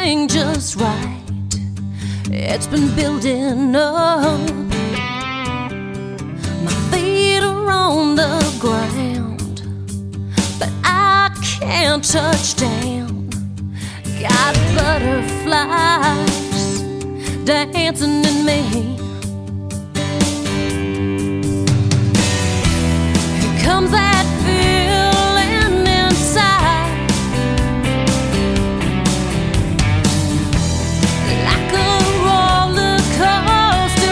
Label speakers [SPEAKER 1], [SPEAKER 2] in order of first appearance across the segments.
[SPEAKER 1] everything just right. It's been building up. My feet are on the ground, but I can't touch down. Got butterflies dancing in me. Here comes that feeling inside, like a roller coaster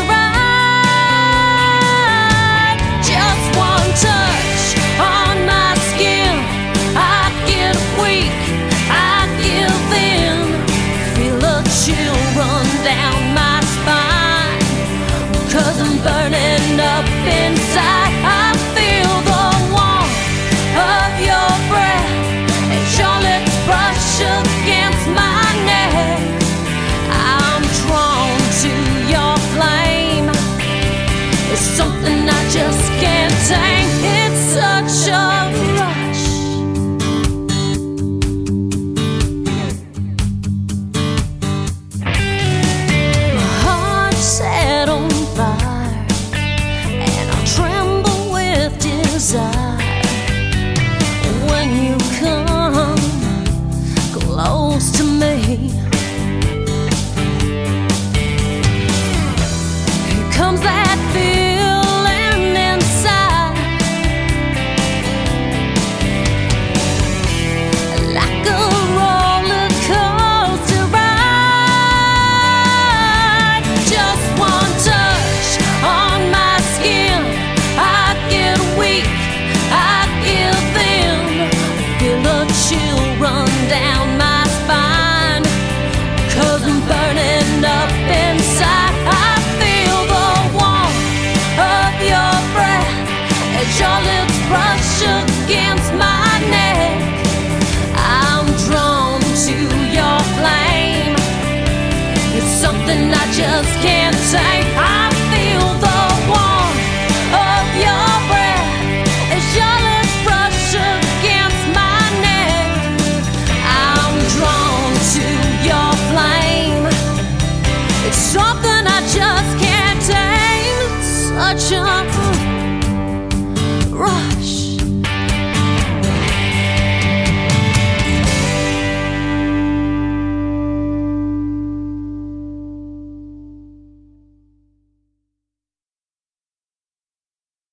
[SPEAKER 1] ride. Just one touch on my skin, I get weak, I give in. Feel a chill run down my spine, 'cause I'm burning up inside. I feel the warmth of your breath as your lips brush against my neck. I'm drawn to your flame. It's something I just can't tame. It's such a rush. My heart's set on fire, and I tremble with desire when you come close to me. Here comes that feeling inside, like a roller coaster ride. Just one touch on my skin, I get weak, I give in. Feel a chill run down my spine, 'cause I'm burning up inside. I feel the warmth of your breath as your lips brush against my neck. I'm drawn to your flame. It's something I just can't take. I feel the warmth of your breath as your lips brush against my neck. I'm drawn to your flame. It's something